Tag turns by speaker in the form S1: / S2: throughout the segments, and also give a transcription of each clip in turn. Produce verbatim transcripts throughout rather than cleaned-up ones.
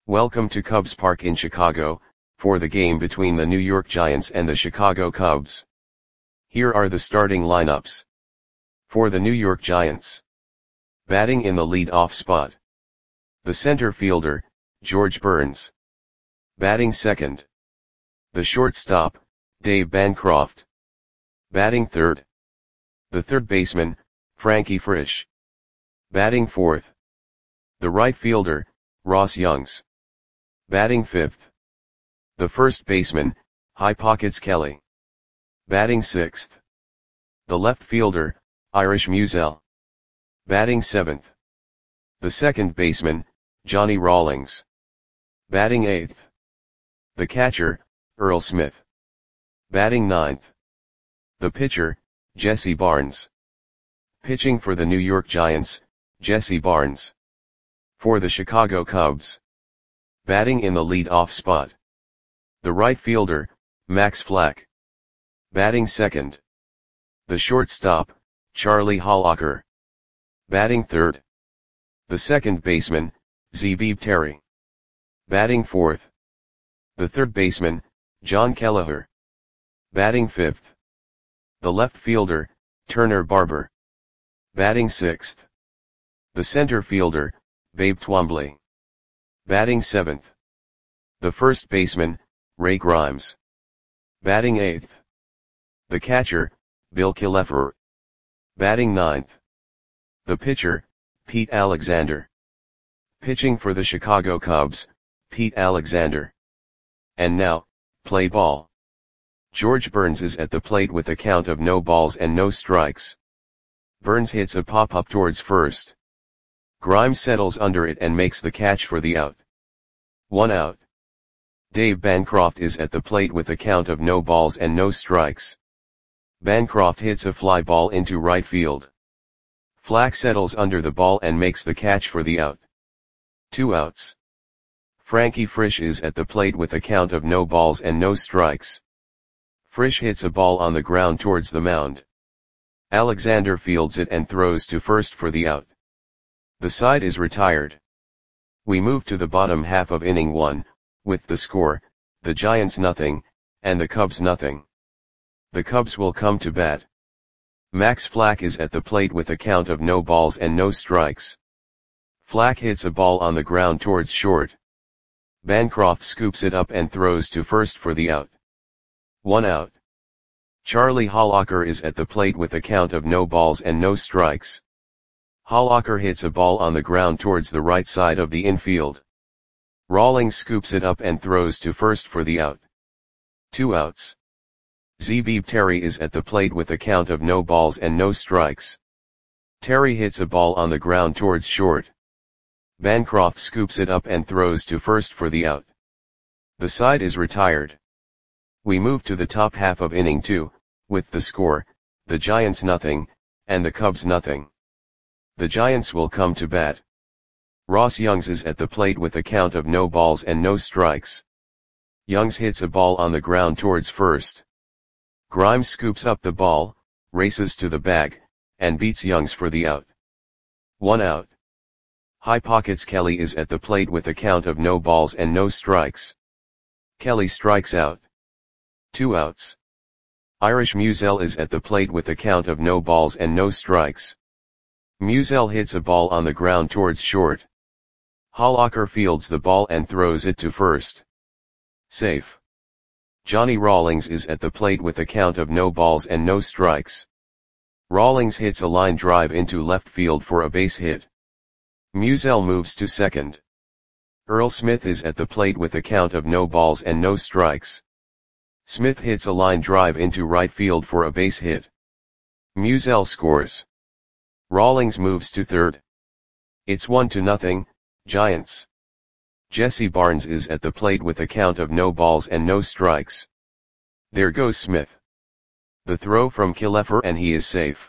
S1: Welcome to Cubs Park in Chicago, for the game between the New York Giants and the Chicago Cubs. Here are the starting lineups. For the New York Giants. Batting in the lead-off spot. The center fielder, George Burns. Batting second. The shortstop, Dave Bancroft. Batting third. The third baseman, Frankie Frisch. Batting fourth. The right fielder, Ross Youngs. Batting fifth. The first baseman, High Pockets Kelly. Batting sixth. The left fielder, Irish Musial. Batting seventh. The second baseman, Johnny Rawlings. Batting eighth. The catcher, Earl Smith. Batting ninth. The pitcher, Jesse Barnes. Pitching for the New York Giants, Jesse Barnes. For the Chicago Cubs. Batting in the lead-off spot. The right fielder, Max Flack. Batting second. The shortstop, Charlie Hollacker. Batting third. The second baseman, Zebib Terry. Batting fourth. The third baseman, John Kelleher. Batting fifth. The left fielder, Turner Barber. Batting sixth. The center fielder, Babe Twombly. Batting seventh. The first baseman, Ray Grimes. Batting eighth. The catcher, Bill Killefer. Batting ninth. The pitcher, Pete Alexander. Pitching for the Chicago Cubs, Pete Alexander. And now, play ball. George Burns is at the plate with a count of no balls and no strikes. Burns hits a pop-up towards first. Grimes settles under it and makes the catch for the out. One out. Dave Bancroft is at the plate with a count of no balls and no strikes. Bancroft hits a fly ball into right field. Flack settles under the ball and makes the catch for the out. Two outs. Frankie Frisch is at the plate with a count of no balls and no strikes. Frisch hits a ball on the ground towards the mound. Alexander fields it and throws to first for the out. The side is retired. We move to the bottom half of inning one, with the score, the Giants nothing, and the Cubs nothing. The Cubs will come to bat. Max Flack is at the plate with a count of no balls and no strikes. Flack hits a ball on the ground towards short. Bancroft scoops it up and throws to first for the out. One out. Charlie Hollacker is at the plate with a count of no balls and no strikes. Hollacker hits a ball on the ground towards the right side of the infield. Rawlings scoops it up and throws to first for the out. Two outs. Zebib Terry is at the plate with a count of no balls and no strikes. Terry hits a ball on the ground towards short. Bancroft scoops it up and throws to first for the out. The side is retired. We move to the top half of inning two, with the score, the Giants nothing, and the Cubs nothing. The Giants will come to bat. Ross Youngs is at the plate with a count of no balls and no strikes. Youngs hits a ball on the ground towards first. Grimes scoops up the ball, races to the bag, and beats Youngs for the out. One out. High Pockets Kelly is at the plate with a count of no balls and no strikes. Kelly strikes out. Two outs. Irish Musial is at the plate with a count of no balls and no strikes. Musial hits a ball on the ground towards short. Hollacker fields the ball and throws it to first. Safe. Johnny Rawlings is at the plate with a count of no balls and no strikes. Rawlings hits a line drive into left field for a base hit. Musial moves to second. Earl Smith is at the plate with a count of no balls and no strikes. Smith hits a line drive into right field for a base hit. Musial scores. Rawlings moves to third. It's one to nothing, Giants. Jesse Barnes is at the plate with a count of no balls and no strikes. There goes Smith. The throw from Killefer and he is safe.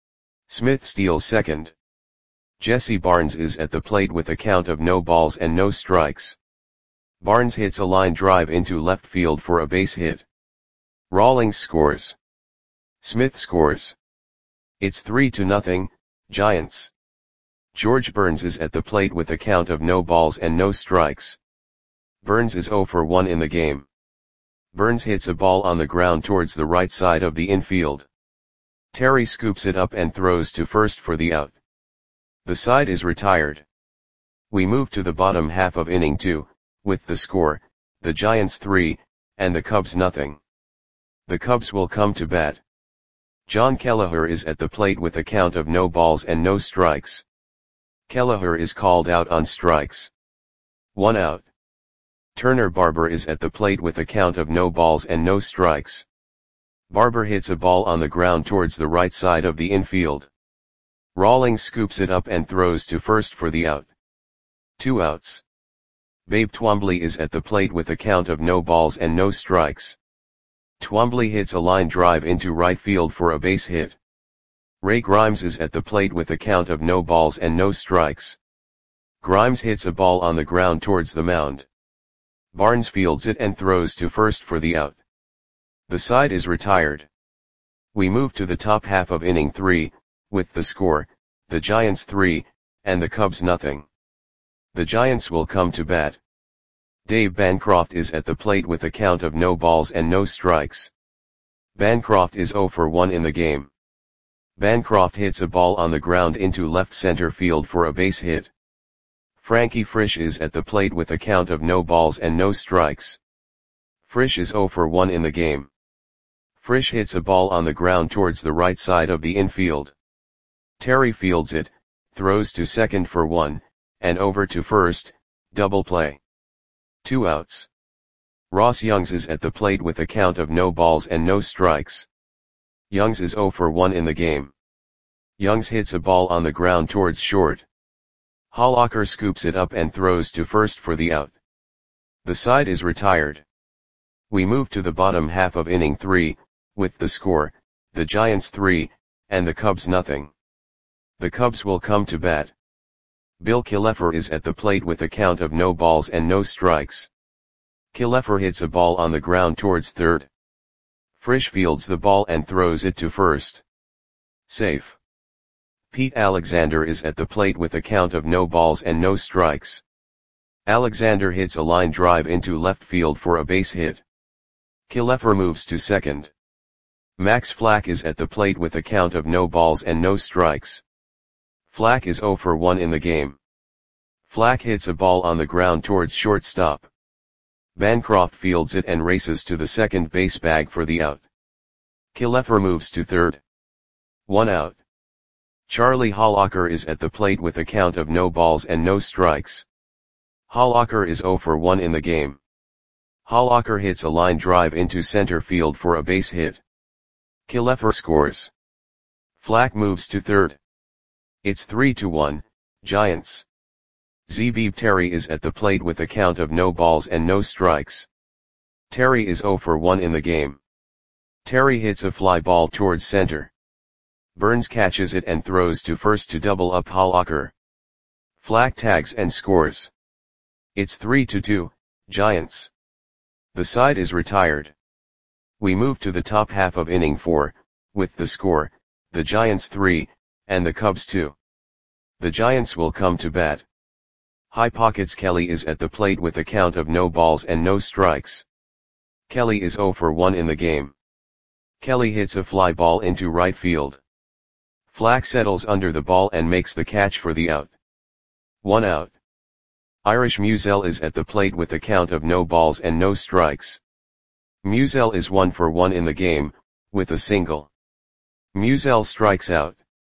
S1: Smith steals second. Jesse Barnes is at the plate with a count of no balls and no strikes. Barnes hits a line drive into left field for a base hit. Rawlings scores. Smith scores. It's three to nothing, Giants. George Burns is at the plate with a count of no balls and no strikes. Burns is zero for one in the game. Burns hits a ball on the ground towards the right side of the infield. Terry scoops it up and throws to first for the out. The side is retired. We move to the bottom half of inning two, with the score, the Giants three, and the Cubs nothing. The Cubs will come to bat. John Kelleher is at the plate with a count of no balls and no strikes. Kelleher is called out on strikes. One out. Turner Barber is at the plate with a count of no balls and no strikes. Barber hits a ball on the ground towards the right side of the infield. Rawlings scoops it up and throws to first for the out. Two outs. Babe Twombly is at the plate with a count of no balls and no strikes. Twombly hits a line drive into right field for a base hit. Ray Grimes is at the plate with a count of no balls and no strikes. Grimes hits a ball on the ground towards the mound. Barnes fields it and throws to first for the out. The side is retired. We move to the top half of inning three, with the score, the Giants three, and the Cubs nothing. The Giants will come to bat. Dave Bancroft is at the plate with a count of no balls and no strikes. Bancroft is zero for one in the game. Bancroft hits a ball on the ground into left center field for a base hit. Frankie Frisch is at the plate with a count of no balls and no strikes. Frisch is zero for one in the game. Frisch hits a ball on the ground towards the right side of the infield. Terry fields it, throws to second for one, and over to first, double play. Two outs. Ross Youngs is at the plate with a count of no balls and no strikes. Youngs is zero for one in the game. Youngs hits a ball on the ground towards short. Hollacker scoops it up and throws to first for the out. The side is retired. We move to the bottom half of inning three, with the score, the Giants three, and the Cubs nothing. The Cubs will come to bat. Bill Killefer is at the plate with a count of no balls and no strikes. Killefer hits a ball on the ground towards third. Frisch fields the ball and throws it to first. Safe. Pete Alexander is at the plate with a count of no balls and no strikes. Alexander hits a line drive into left field for a base hit. Killefer moves to second. Max Flack is at the plate with a count of no balls and no strikes. Flack is zero for one in the game. Flack hits a ball on the ground towards shortstop. Bancroft fields it and races to the second base bag for the out. Killefer moves to third. One out. Charlie Hollacker is at the plate with a count of no balls and no strikes. Hollacker is zero for one in the game. Hollacker hits a line drive into center field for a base hit. Killefer scores. Flack moves to third. It's three to one, Giants. Zeebeeb Terry is at the plate with a count of no balls and no strikes. Terry is zero for one in the game. Terry hits a fly ball towards center. Burns catches it and throws to first to double up Hollacker. Flack tags and scores. It's three to two, Giants. The side is retired. We move to the top half of inning four, with the score, the Giants three, and the Cubs two. The Giants will come to bat. High Pockets Kelly is at the plate with a count of no balls and no strikes. Kelly is zero for one in the game. Kelly hits a fly ball into right field. Flack settles under the ball and makes the catch for the out. One out. Irish Musiel is at the plate with a count of no balls and no strikes. Musiel is one for one in the game, with a single. Musiel strikes out.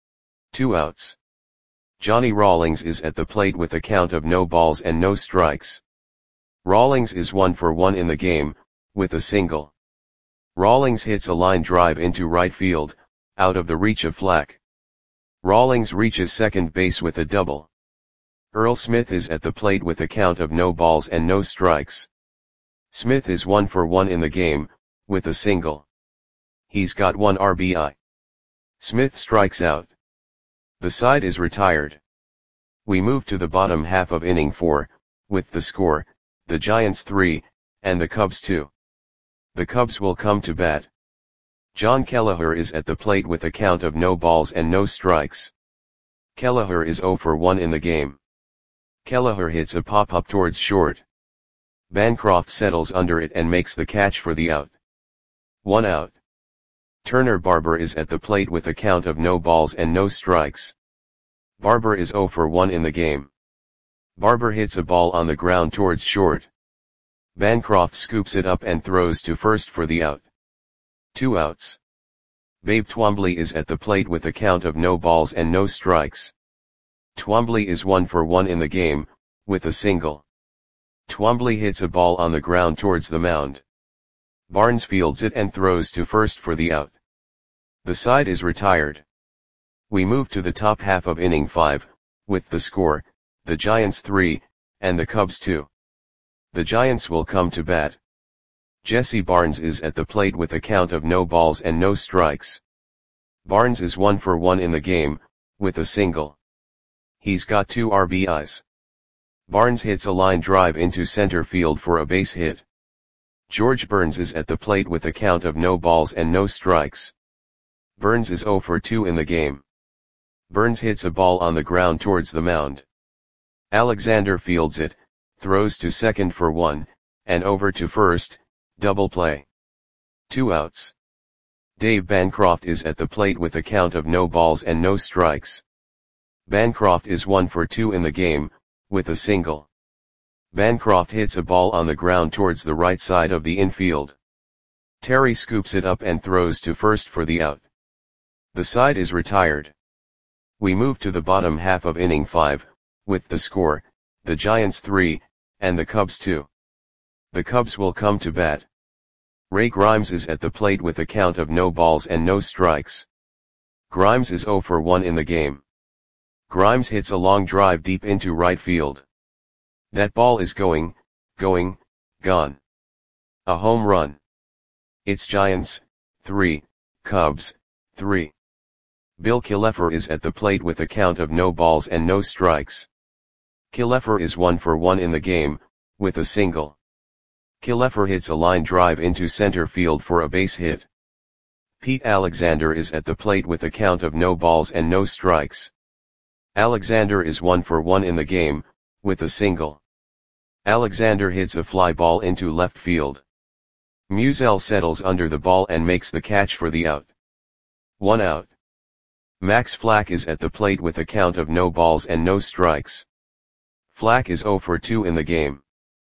S1: Two outs. Johnny Rawlings is at the plate with a count of no balls and no strikes. Rawlings is one for one in the game, with a single. Rawlings hits a line drive into right field, out of the reach of Flack. Rawlings reaches second base with a double. Earl Smith is at the plate with a count of no balls and no strikes. Smith is one for one in the game, with a single. He's got one R B I. Smith strikes out. The side is retired. We move to the bottom half of inning four, with the score, the Giants three, and the Cubs two. The Cubs will come to bat. John Kelleher is at the plate with a count of no balls and no strikes. Kelleher is zero for one in the game. Kelleher hits a pop-up towards short. Bancroft settles under it and makes the catch for the out. One out. Turner Barber is at the plate with a count of no balls and no strikes. Barber is zero for one in the game. Barber hits a ball on the ground towards short. Bancroft scoops it up and throws to first for the out. Two outs. Babe Twombly is at the plate with a count of no balls and no strikes. Twombly is one for one in the game, with a single. Twombly hits a ball on the ground towards the mound. Barnes fields it and throws to first for the out. The side is retired. We move to the top half of inning five, with the score, the Giants three, and the Cubs two. The Giants will come to bat. Jesse Barnes is at the plate with a count of no balls and no strikes. Barnes is one for one in the game, with a single. He's got two R B Is. Barnes hits a line drive into center field for a base hit. George Burns is at the plate with a count of no balls and no strikes. Burns is zero for two in the game. Burns hits a ball on the ground towards the mound. Alexander fields it, throws to second for one, and over to first, double play. Two outs. Dave Bancroft is at the plate with a count of no balls and no strikes. Bancroft is one for two in the game, with a single. Bancroft hits a ball on the ground towards the right side of the infield. Terry scoops it up and throws to first for the out. The side is retired. We move to the bottom half of inning five, with the score, the Giants three, and the Cubs two. The Cubs will come to bat. Ray Grimes is at the plate with a count of no balls and no strikes. Grimes is zero for one in the game. Grimes hits a long drive deep into right field. That ball is going, going, gone. A home run. It's Giants, three, Cubs, three. Bill Killefer is at the plate with a count of no balls and no strikes. Killefer is one for one in the game, with a single. Killefer hits a line drive into center field for a base hit. Pete Alexander is at the plate with a count of no balls and no strikes. Alexander is one for one in the game, with a single. Alexander hits a fly ball into left field. Musial settles under the ball and makes the catch for the out. One out. Max Flack is at the plate with a count of no balls and no strikes. Flack is zero for two in the game.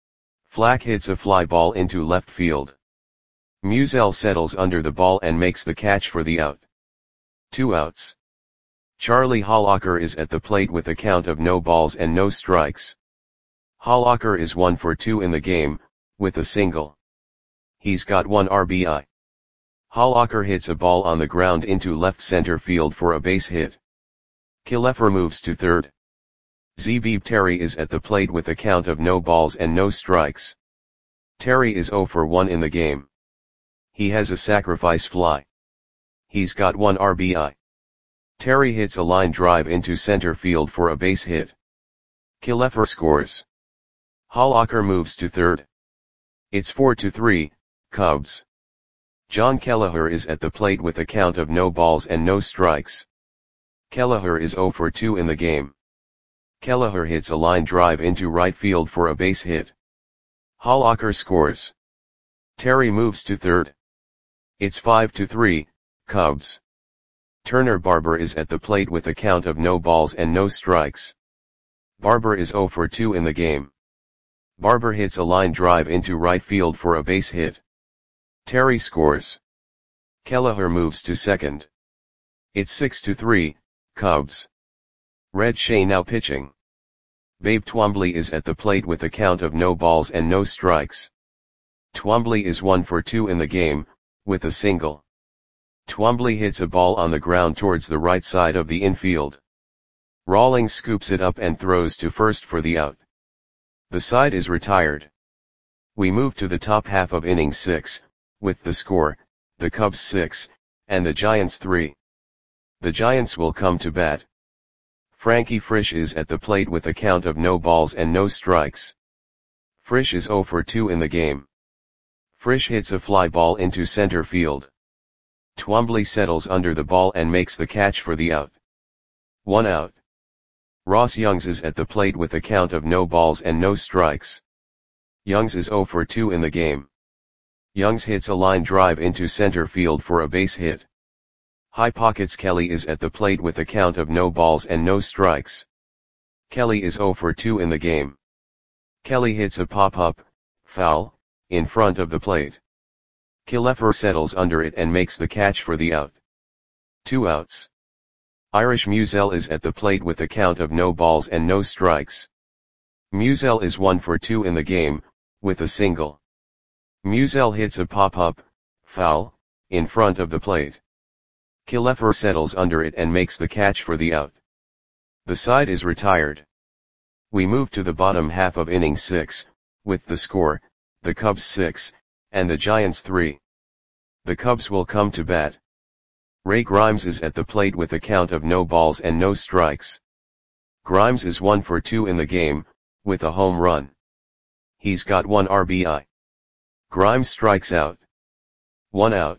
S1: Flack hits a fly ball into left field. Musial settles under the ball and makes the catch for the out. Two outs. Charlie Hollacker is at the plate with a count of no balls and no strikes. Hollacker is one for two in the game, with a single. He's got one R B I. Hollacker hits a ball on the ground into left center field for a base hit. Killefer moves to third. Zebib Terry is at the plate with a count of no balls and no strikes. Terry is zero for one in the game. He has a sacrifice fly. He's got one R B I. Terry hits a line drive into center field for a base hit. Killefer scores. Hollacker moves to third. It's four to three, Cubs. John Kelleher is at the plate with a count of no balls and no strikes. Kelleher is zero for two in the game. Kelleher hits a line drive into right field for a base hit. Hollacker scores. Terry moves to third. It's five to three, Cubs. Turner Barber is at the plate with a count of no balls and no strikes. Barber is zero for two in the game. Barber hits a line drive into right field for a base hit. Terry scores. Kelleher moves to second. It's six to three, Cubs. Red Shea now pitching. Babe Twombly is at the plate with a count of no balls and no strikes. Twombly is one for two in the game, with a single. Twombly hits a ball on the ground towards the right side of the infield. Rawlings scoops it up and throws to first for the out. The side is retired. We move to the top half of inning six, with the score, the Cubs six, and the Giants three. The Giants will come to bat. Frankie Frisch is at the plate with a count of no balls and no strikes. Frisch is zero for two in the game. Frisch hits a fly ball into center field. Twombly settles under the ball and makes the catch for the out. One out. Ross Youngs is at the plate with a count of no balls and no strikes. Youngs is zero for two in the game. Youngs hits a line drive into center field for a base hit. High pockets. Kelly is at the plate with a count of no balls and no strikes. Kelly is zero for two in the game. Kelly hits a pop-up, foul, in front of the plate. Killefer settles under it and makes the catch for the out. Two outs. Irish Musial is at the plate with a count of no balls and no strikes. Musial is one for two in the game, with a single. Musial hits a pop-up, foul, in front of the plate. Killefer settles under it and makes the catch for the out. The side is retired. We move to the bottom half of inning six, with the score, the Cubs six, and the Giants three. The Cubs will come to bat. Ray Grimes is at the plate with a count of no balls and no strikes. Grimes is one for two in the game, with a home run. He's got one R B I. Grimes strikes out. One out.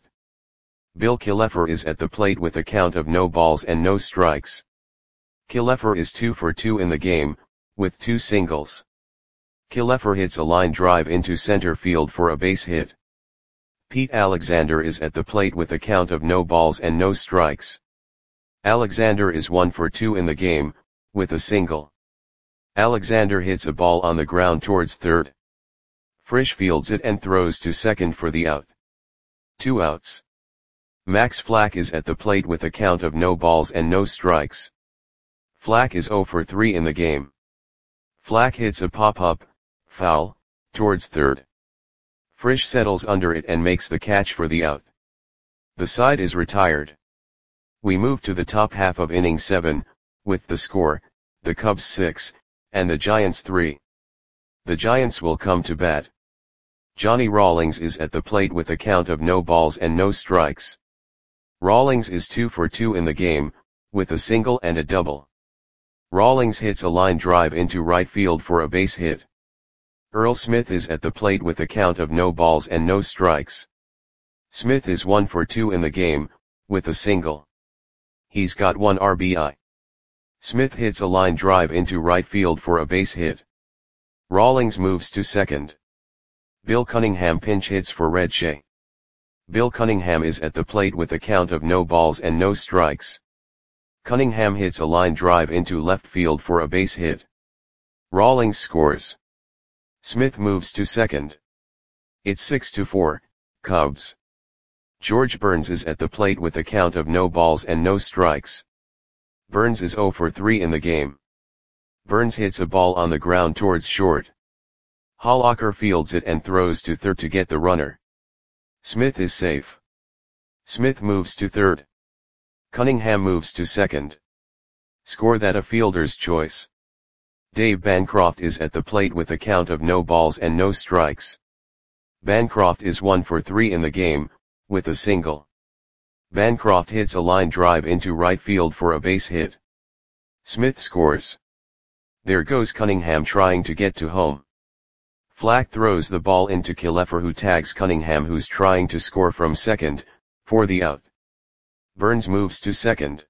S1: Bill Killefer is at the plate with a count of no balls and no strikes. Killefer is two for two in the game, with two singles. Killefer hits a line drive into center field for a base hit. Pete Alexander is at the plate with a count of no balls and no strikes. Alexander is one for two in the game, with a single. Alexander hits a ball on the ground towards third. Frisch fields it and throws to second for the out. Two outs. Max Flack is at the plate with a count of no balls and no strikes. Flack is zero for three in the game. Flack hits a pop-up, foul, towards third. Frisch settles under it and makes the catch for the out. The side is retired. We move to the top half of inning seven, with the score, the Cubs six, and the Giants three. The Giants will come to bat. Johnny Rawlings is at the plate with a count of no balls and no strikes. Rawlings is two for two in the game, with a single and a double. Rawlings hits a line drive into right field for a base hit. Earl Smith is at the plate with a count of no balls and no strikes. Smith is one for two in the game, with a single. He's got one R B I. Smith hits a line drive into right field for a base hit. Rawlings moves to second. Bill Cunningham pinch hits for Red Shea. Bill Cunningham is at the plate with a count of no balls and no strikes. Cunningham hits a line drive into left field for a base hit. Rawlings scores. Smith moves to second. It's six to four, Cubs. George Burns is at the plate with a count of no balls and no strikes. Burns is zero for three in the game. Burns hits a ball on the ground towards short. Hollacker fields it and throws to third to get the runner. Smith is safe. Smith moves to third. Cunningham moves to second. Score that a fielder's choice. Dave Bancroft is at the plate with a count of no balls and no strikes. Bancroft is one for three in the game, with a single. Bancroft hits a line drive into right field for a base hit. Smith scores. There goes Cunningham trying to get to home. Flack throws the ball into Killefer, who tags Cunningham, who's trying to score from second, for the out. Burns moves to second.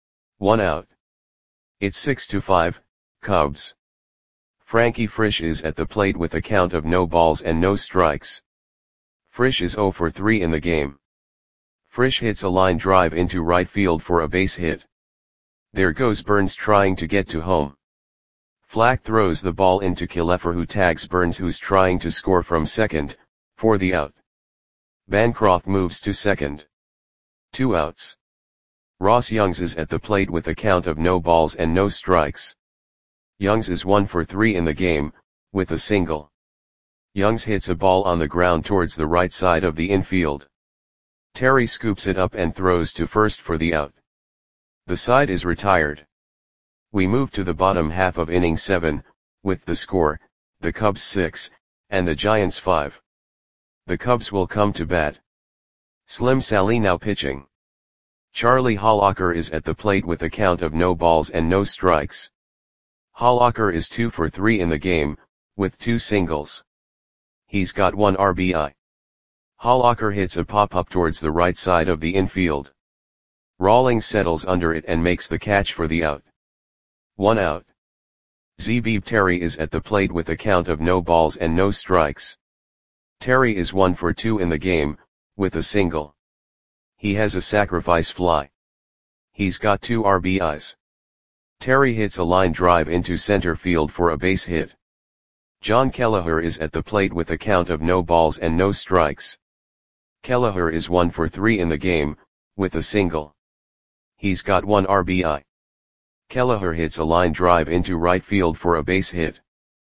S1: One out. It's six to five, Cubs. Frankie Frisch is at the plate with a count of no balls and no strikes. Frisch is zero for three in the game. Frisch hits a line drive into right field for a base hit. There goes Burns trying to get to home. Flack throws the ball into Killefer, who tags Burns, who's trying to score from second, for the out. Bancroft moves to second. Two outs. Ross Youngs is at the plate with a count of no balls and no strikes. Youngs is one for three in the game, with a single. Youngs hits a ball on the ground towards the right side of the infield. Terry scoops it up and throws to first for the out. The side is retired. We move to the bottom half of inning seven, with the score, the Cubs six, and the Giants five. The Cubs will come to bat. Slim Sally now pitching. Charlie Hollacker is at the plate with a count of no balls and no strikes. Hollacker is two for three in the game, with two singles. He's got one R B I. Hollacker hits a pop-up towards the right side of the infield. Rawlings settles under it and makes the catch for the out. One out. Zebib Terry is at the plate with a count of no balls and no strikes. Terry is one for two in the game, with a single. He has a sacrifice fly. He's got two R B Is. Terry hits a line drive into center field for a base hit. John Kelleher is at the plate with a count of no balls and no strikes. Kelleher is one for three in the game, with a single. He's got one R B I. Kelleher hits a line drive into right field for a base hit.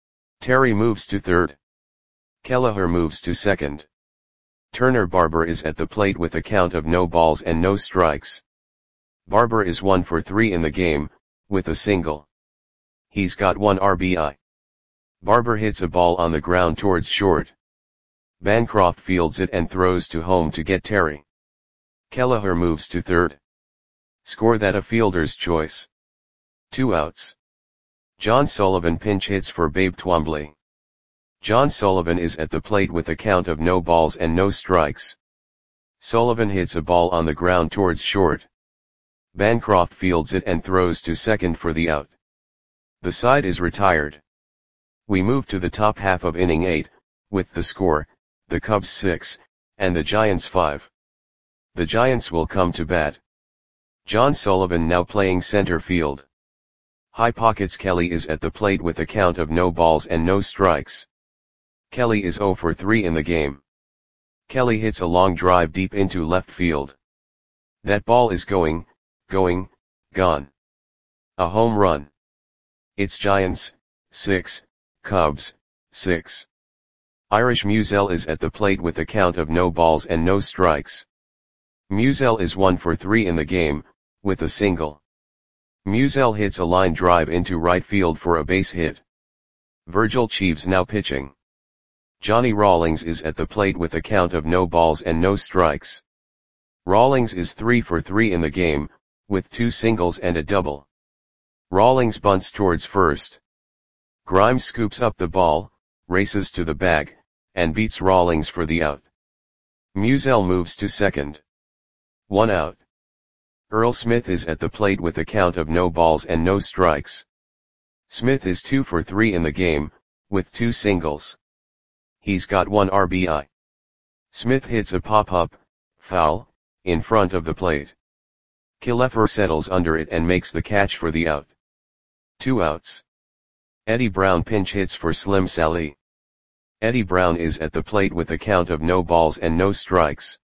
S1: Terry moves to third. Kelleher moves to second. Turner Barber is at the plate with a count of no balls and no strikes. Barber is one for three in the game, with a single. He's got one R B I. Barber hits a ball on the ground towards short. Bancroft fields it and throws to home to get Terry. Kelleher moves to third. Score that a fielder's choice. Two outs. John Sullivan pinch hits for Babe Twombly. John Sullivan is at the plate with a count of no balls and no strikes. Sullivan hits a ball on the ground towards short. Bancroft fields it and throws to second for the out. The side is retired. We move to the top half of inning eight, with the score, the Cubs six, and the Giants five. The Giants will come to bat. John Sullivan now playing center field. High Pockets Kelly is at the plate with a count of no balls and no strikes. Kelly is zero for three in the game. Kelly hits a long drive deep into left field. That ball is going, going, gone. A home run. It's Giants, six, Cubs, six. Irish Musiel is at the plate with a count of no balls and no strikes. Musiel is one for three in the game, with a single. Musiel hits a line drive into right field for a base hit. Virgil Cheeves now pitching. Johnny Rawlings is at the plate with a count of no balls and no strikes. Rawlings is three for three in the game, with two singles and a double. Rawlings bunts towards first. Grimes scoops up the ball, races to the bag, and beats Rawlings for the out. Musiel moves to second. One out. Earl Smith is at the plate with a count of no balls and no strikes. Smith is two for three in the game, with two singles. He's got one R B I. Smith hits a pop-up, foul, in front of the plate. Killefer settles under it and makes the catch for the out. Two outs. Eddie Brown pinch hits for Slim Sally. Eddie Brown is at the plate with a count of no balls and no strikes.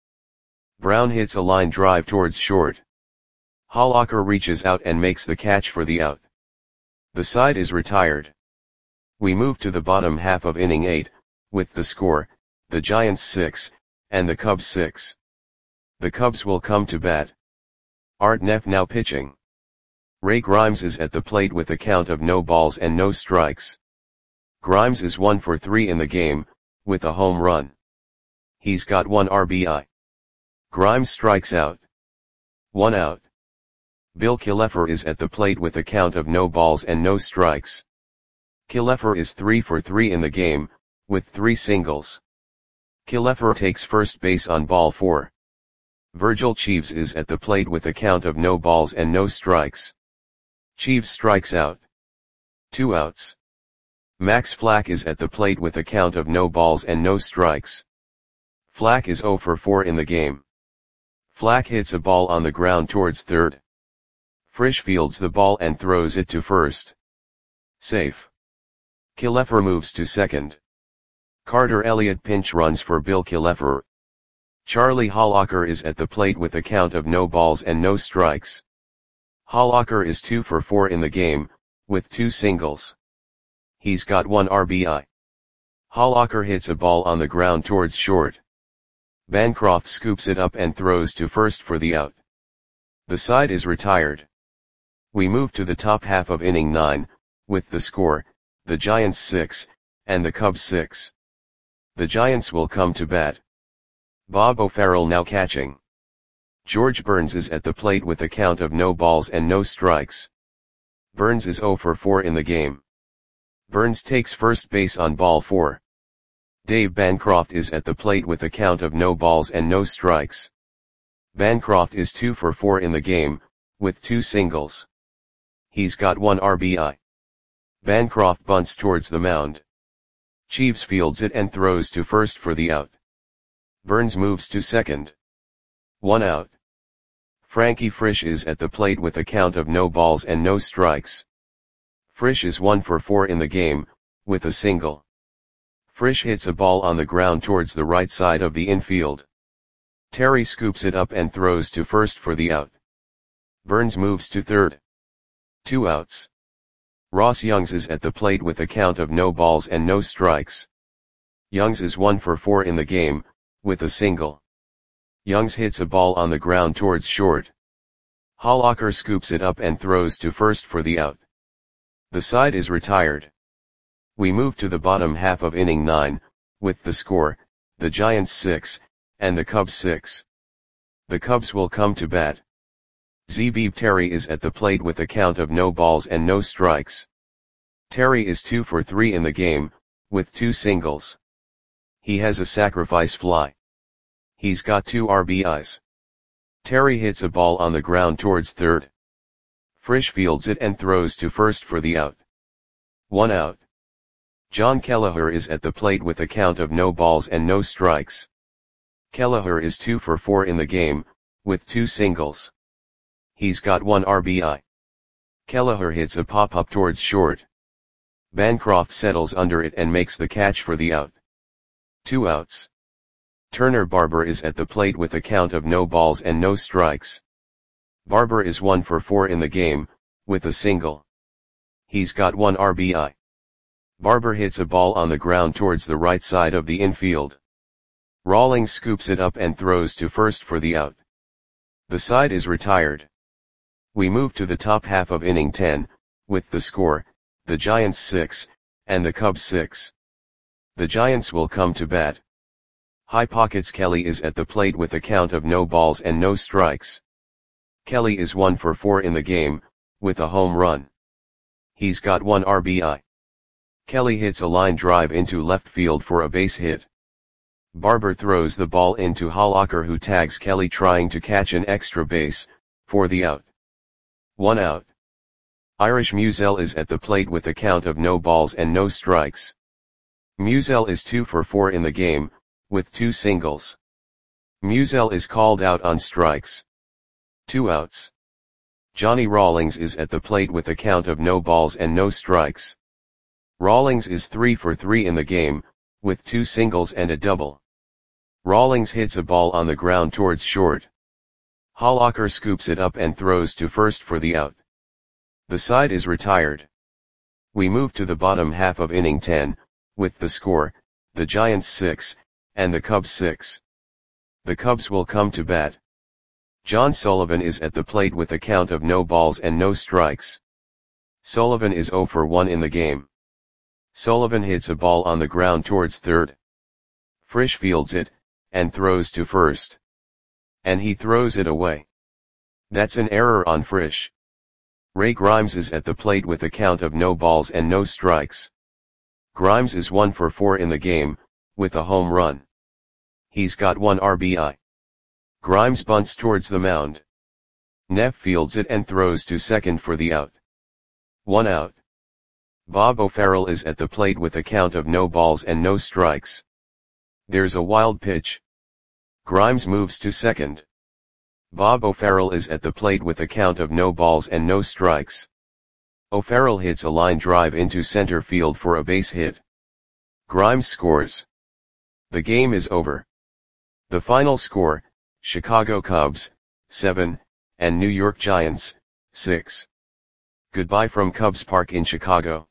S1: Brown hits a line drive towards short. Hollacker reaches out and makes the catch for the out. The side is retired. We move to the bottom half of inning eight, with the score, the Giants six, and the Cubs six. The Cubs will come to bat. Art Neff now pitching. Ray Grimes is at the plate with a count of no balls and no strikes. Grimes is one for three in the game, with a home run. He's got one R B I. Grimes strikes out. One out. Bill Killefer is at the plate with a count of no balls and no strikes. Killefer is three for three in the game, with three singles. Killefer takes first base on ball four. Virgil Cheeves is at the plate with a count of no balls and no strikes. Cheeves strikes out. Two outs. Max Flack is at the plate with a count of no balls and no strikes. Flack is zero for four in the game. Flack hits a ball on the ground towards third. Frisch fields the ball and throws it to first. Safe. Killefer moves to second. Carter Elliott pinch runs for Bill Killefer. Charlie Hollacker is at the plate with a count of no balls and no strikes. Hollacker is two for four in the game, with two singles. He's got one R B I. Hollacker hits a ball on the ground towards short. Bancroft scoops it up and throws to first for the out. The side is retired. We move to the top half of inning nine, with the score, the Giants six, and the Cubs six. The Giants will come to bat. Bob O'Farrell now catching. George Burns is at the plate with a count of no balls and no strikes. Burns is zero for four in the game. Burns takes first base on ball four. Dave Bancroft is at the plate with a count of no balls and no strikes. Bancroft is two for four in the game, with two singles. He's got one R B I. Bancroft bunts towards the mound. Cheeves fields it and throws to first for the out. Burns moves to second. One out. Frankie Frisch is at the plate with a count of no balls and no strikes. Frisch is one for four in the game, with a single. Frisch hits a ball on the ground towards the right side of the infield. Terry scoops it up and throws to first for the out. Burns moves to third. Two outs. Ross Youngs is at the plate with a count of no balls and no strikes. Youngs is one for four in the game, with a single. Youngs hits a ball on the ground towards short. Hollacker scoops it up and throws to first for the out. The side is retired. We move to the bottom half of inning nine, with the score, the Giants six, and the Cubs six. The Cubs will come to bat. Zebib Terry is at the plate with a count of no balls and no strikes. Terry is two for three in the game, with two singles. He has a sacrifice fly. He's got two R B Is. Terry hits a ball on the ground towards third. Frisch fields it and throws to first for the out. One out. John Kelleher is at the plate with a count of no balls and no strikes. Kelleher is two for four in the game, with two singles. He's got one R B I. Kelleher hits a pop-up towards short. Bancroft settles under it and makes the catch for the out. Two outs. Turner Barber is at the plate with a count of no balls and no strikes. Barber is one for four in the game, with a single. He's got one R B I. Barber hits a ball on the ground towards the right side of the infield. Rawlings scoops it up and throws to first for the out. The side is retired. We move to the top half of inning ten, with the score, the Giants six, and the Cubs six. The Giants will come to bat. High Pockets Kelly is at the plate with a count of no balls and no strikes. Kelly is one for four in the game, with a home run. He's got one R B I. Kelly hits a line drive into left field for a base hit. Barber throws the ball into Hollacker, who tags Kelly trying to catch an extra base, for the out. One out. Irish Musial is at the plate with a count of no balls and no strikes. Musial is two for four in the game, with two singles. Musial is called out on strikes. Two outs. Johnny Rawlings is at the plate with a count of no balls and no strikes. Rawlings is three for three in the game, with two singles and a double. Rawlings hits a ball on the ground towards short. Hollacker scoops it up and throws to first for the out. The side is retired. We move to the bottom half of inning ten, with the score, the Giants six, and the Cubs six. The Cubs will come to bat. John Sullivan is at the plate with a count of no balls and no strikes. Sullivan is zero for one in the game. Sullivan hits a ball on the ground towards third. Frisch fields it, and throws to first. And he throws it away. That's an error on Frisch. Ray Grimes is at the plate with a count of no balls and no strikes. Grimes is one for four in the game, with a home run. He's got one R B I. Grimes bunts towards the mound. Neff fields it and throws to second for the out. One out. Bob O'Farrell is at the plate with a count of no balls and no strikes. There's a wild pitch. Grimes moves to second. Bob O'Farrell is at the plate with a count of no balls and no strikes. O'Farrell hits a line drive into center field for a base hit. Grimes scores. The game is over. The final score, Chicago Cubs, seven, and New York Giants, six. Goodbye from Cubs Park in Chicago.